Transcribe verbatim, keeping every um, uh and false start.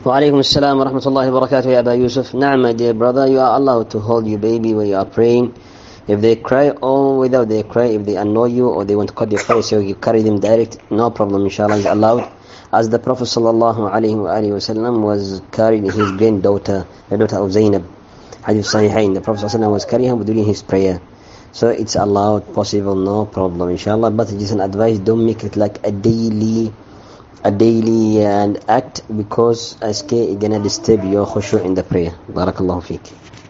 Wa alaikum assalam wa rahmatullahi wa barakatuh, ya Aba Yusuf. Naam, my dear brother, you are allowed to hold your baby when you are praying. If they cry or without they cry, if they annoy you or they want to cut your prayer, so you carry them direct, no problem, inshallah, is allowed. As the Prophet sallallahu alayhi wa alayhi wa sallam was carrying his granddaughter, the daughter of Zainab, Hadith Sahihain, the Prophet sallallahu was carrying her during his prayer. So it's allowed, possible, no problem, inshallah. But it is an advice, don't make it like a daily a daily and act, because it's gonna disturb your khushu in the prayer. Barakallahu feek.